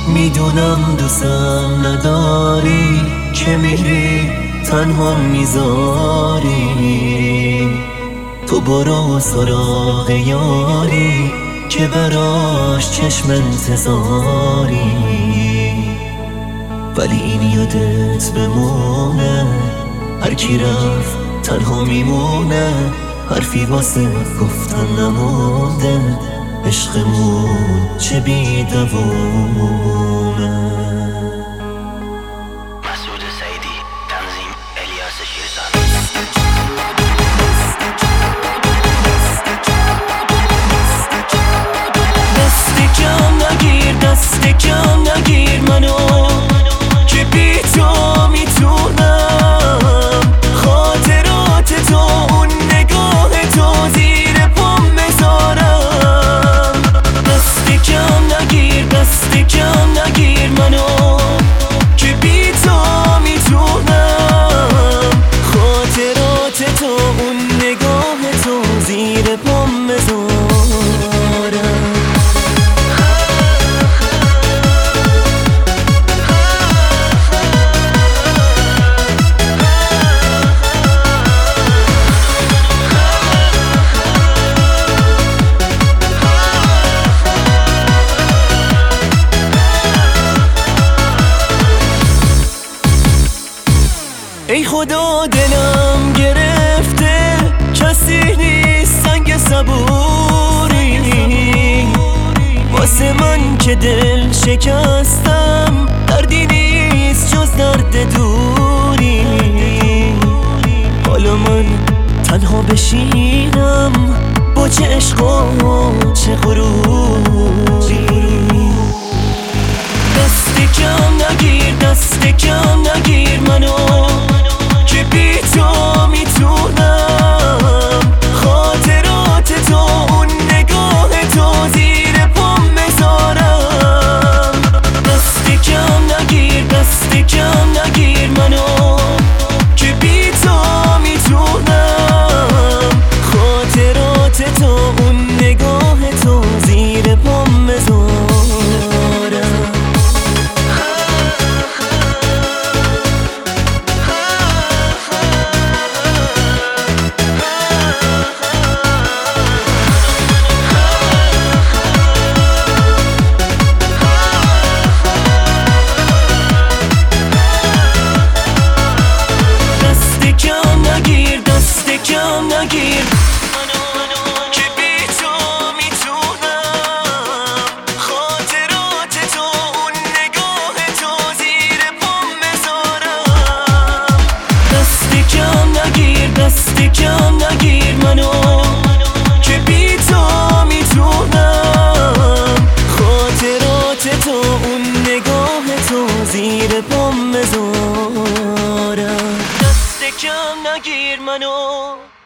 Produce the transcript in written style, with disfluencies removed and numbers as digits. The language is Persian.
میدونم دوستم نداری که میری تنها میذاری. تو برو سراغ یاری که براش چشم انتظاری، ولی این یادت بمونه هر کی رفت تنها میمونه. حرفی واسه گفتن نمونده، عشقمون چه بی دوونه. دست کم نگیر منو که بی تو میتونم خاطرات تو اون نگاه تو زیر پام بذارم. دست کم نگیر منو که بی تو میتونم خاطرات تو اون نگاه تو زیر پام بذارم. ای خدا دلم گرفته، کسی نیست سنگ صبوری واسه من که دل شکستم. دردی نیست جز درد دوری، حالا من تنها بشینم با چه عشق و چه غروری. دست کم نگیر منو که بی تو میتونم خاطرات تو اون نگاه تو زیر پام بذارم. دست کم نگیر منو که بی تو میتونم خاطرات تو اون نگاه تو زیر پام بذارم. نگیر که بی تو میتونم خاطرات تو اون نگاه تو زیر پام بذارم. دست کم نگیر منو که بی تو میتونم خاطرات تو اون نگاه تو زیر پام بذارم. دست کم نگیر منو